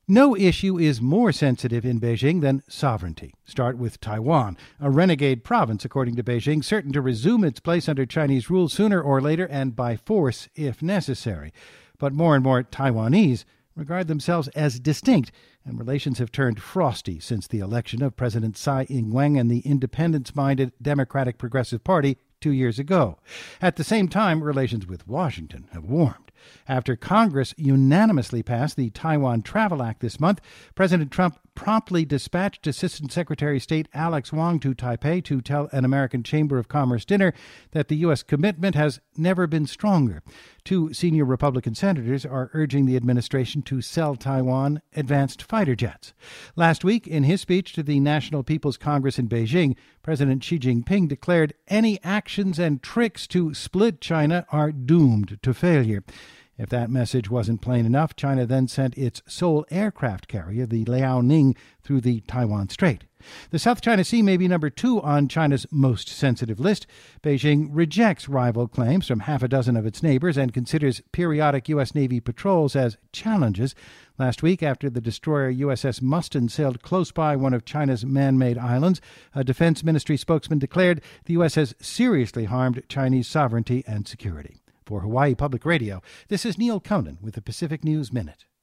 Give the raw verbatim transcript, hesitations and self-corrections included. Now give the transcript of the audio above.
No issue is more sensitive in Beijing than sovereignty. Start with Taiwan, a renegade province, according to Beijing, certain to resume its place under Chinese rule sooner or later and by force if necessary. But more and more Taiwanese regard themselves as distinct, and relations have turned frosty since the election of President Tsai Ing-wen and the independence-minded Democratic Progressive Party two years ago. At the same time, relations with Washington have warmed. After Congress unanimously passed the Taiwan Travel Act this month, President Trump promptly dispatched Assistant Secretary of State Alex Wong to Taipei to tell an American Chamber of Commerce dinner that the U S commitment has never been stronger. Two senior Republican senators are urging the administration to sell Taiwan advanced fighter jets. Last week, in his speech to the National People's Congress in Beijing, President Xi Jinping declared any actions and tricks to split China are doomed to failure. If that message wasn't plain enough, China then sent its sole aircraft carrier, the Liaoning, through the Taiwan Strait. The South China Sea may be number two on China's most sensitive list. Beijing rejects rival claims from half a dozen of its neighbors and considers periodic U S. Navy patrols as challenges. Last week, after the destroyer U S S Mustin sailed close by one of China's man-made islands, a Defense Ministry spokesman declared the U S has seriously harmed Chinese sovereignty and security. For Hawaii Public Radio, this is Neil Conan with the Pacific News Minute.